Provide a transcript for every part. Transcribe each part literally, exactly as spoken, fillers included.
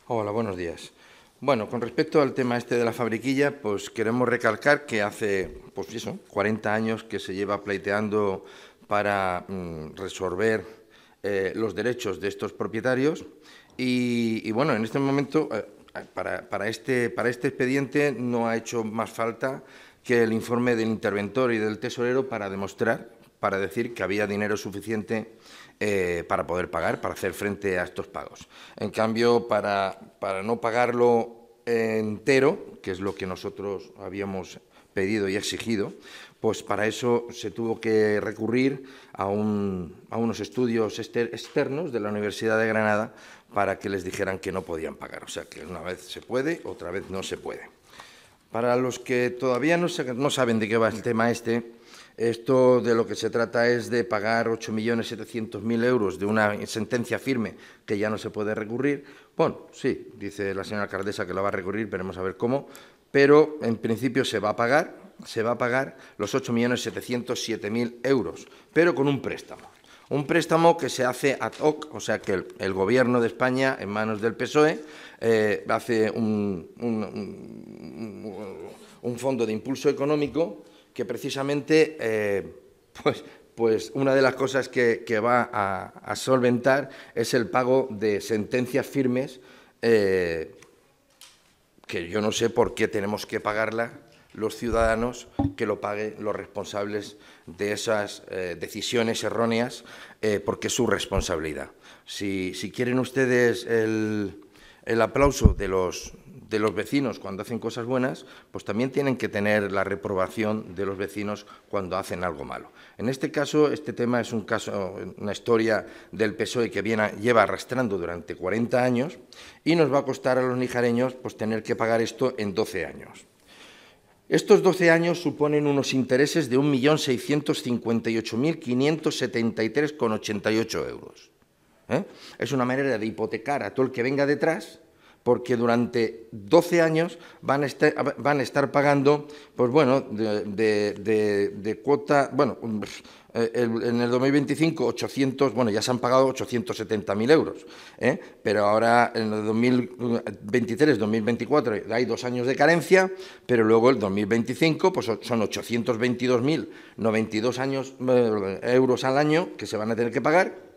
Hola, buenos días. Bueno, con respecto al tema este de la fabriquilla, pues queremos recalcar que hace, pues eso, cuarenta años que se lleva pleiteando para mm, resolver eh, los derechos de estos propietarios y, y bueno, en este momento, eh, para, para, este, para este expediente no ha hecho más falta que el informe del interventor y del tesorero para demostrar, para decir que había dinero suficiente eh, para poder pagar, para hacer frente a estos pagos. En cambio, para, para no pagarlo entero, que es lo que nosotros habíamos pedido y exigido, pues para eso se tuvo que recurrir a, un, a unos estudios externos de la Universidad de Granada para que les dijeran que no podían pagar. O sea, que una vez se puede, otra vez no se puede. Para los que todavía no, se, no saben de qué va el tema este, esto de lo que se trata es de pagar ocho millones setecientos mil euros de una sentencia firme que ya no se puede recurrir. Bueno, sí, dice la señora alcaldesa que la va a recurrir, veremos a ver cómo, pero en principio se va a pagar, se va a pagar los ocho millones setecientos siete mil euros, pero con un préstamo. Un préstamo que se hace ad hoc, o sea que el, el Gobierno de España, en manos del P S O E, eh, hace un, un, un, un fondo de impulso económico que precisamente, eh, pues, pues una de las cosas que, que va a, a solventar es el pago de sentencias firmes, eh, que yo no sé por qué tenemos que pagarla los ciudadanos, que lo paguen los responsables de esas eh, decisiones erróneas, eh, porque es su responsabilidad. Si, si quieren ustedes el, el aplauso de los, de los vecinos cuando hacen cosas buenas, pues también tienen que tener la reprobación de los vecinos cuando hacen algo malo. En este caso, este tema es un caso, una historia del P S O E que viene, lleva arrastrando durante cuarenta años y nos va a costar a los nijareños pues, tener que pagar esto en doce años. Estos doce años suponen unos intereses de un millón seiscientos cincuenta y ocho mil quinientos setenta y tres coma ochenta y ocho euros. ¿Eh? Es una manera de hipotecar a todo el que venga detrás, porque durante doce años van a estar, van a estar pagando, pues bueno, de, de, de, de cuota, bueno, el, en el dos mil veinticinco, ochocientos, bueno, ya se han pagado ochocientos setenta mil euros, ¿eh? Pero ahora en el dos mil veintitrés, dos mil veinticuatro hay dos años de carencia, pero luego el dos mil veinticinco pues son ochocientos veintidós mil noventa y dos años, eh, euros al año que se van a tener que pagar.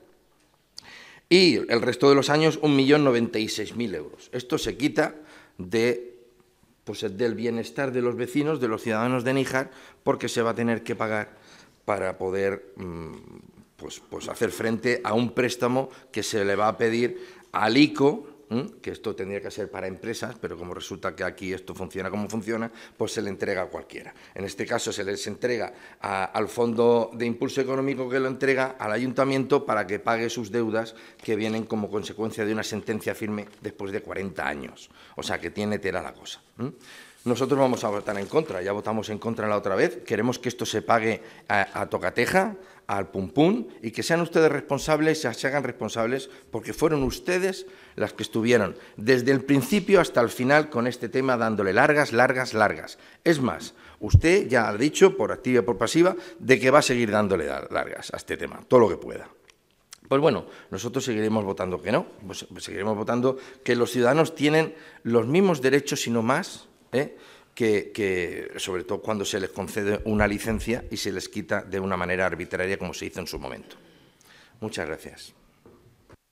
Y el resto de los años, un millón noventa y seis mil euros. Esto se quita de, pues, del bienestar de los vecinos, de los ciudadanos de Níjar, porque se va a tener que pagar para poder pues, pues hacer frente a un préstamo que se le va a pedir al I C O, que esto tendría que ser para empresas, pero como resulta que aquí esto funciona como funciona, pues se le entrega a cualquiera. En este caso se les entrega a, al Fondo de Impulso Económico, que lo entrega al Ayuntamiento para que pague sus deudas que vienen como consecuencia de una sentencia firme después de cuarenta años. O sea, que tiene tela la cosa. Nosotros vamos a votar en contra, ya votamos en contra la otra vez, queremos que esto se pague a, a tocateja, al pum pum, y que sean ustedes responsables, se hagan responsables, porque fueron ustedes las que estuvieron desde el principio hasta el final con este tema, dándole largas, largas, largas. Es más, usted ya ha dicho, por activa y por pasiva, de que va a seguir dándole largas a este tema, todo lo que pueda. Pues bueno, nosotros seguiremos votando que no, pues seguiremos votando que los ciudadanos tienen los mismos derechos, si no más, ¿eh? Que, que sobre todo cuando se les concede una licencia y se les quita de una manera arbitraria como se hizo en su momento. Muchas gracias.